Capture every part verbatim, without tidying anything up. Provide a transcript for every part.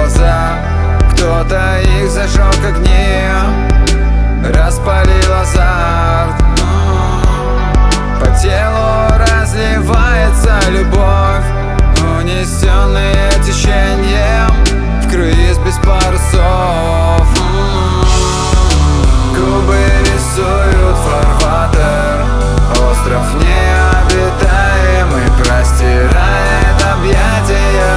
глаза, кто-то их зажег огни, распалил азарт. По телу разливается любовь, унесенные течением в круиз без парусов. Губы рисуют фарватер, остров необитаемый простирает объятия.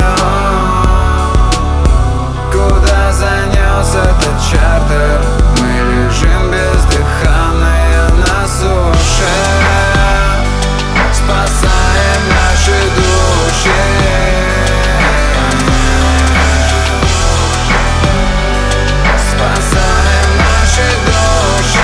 Куда занес этот чартер? Мы лежим бездыханные на суше, спасаем наши души. Спасаем наши души.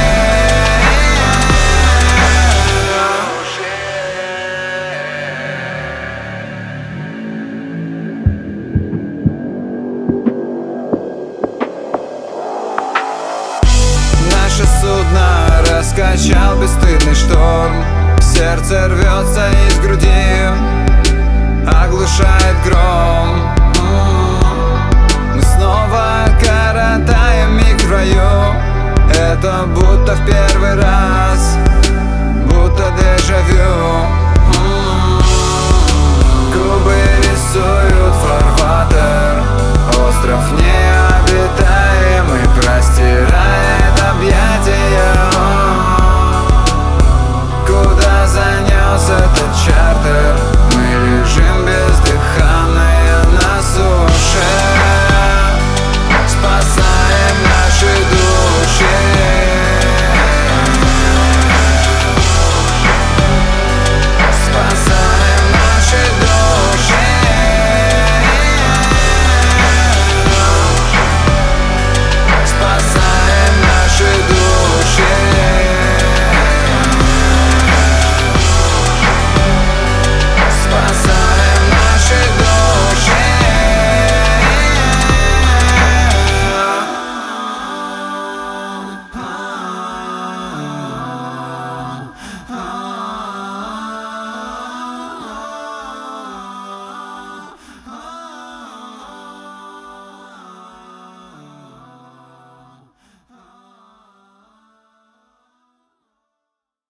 Наше судно раскачал бесстыдный шторм, сердце рвется из груди, оглушает гром. Мы снова коротаем миг в раю, это будто в первый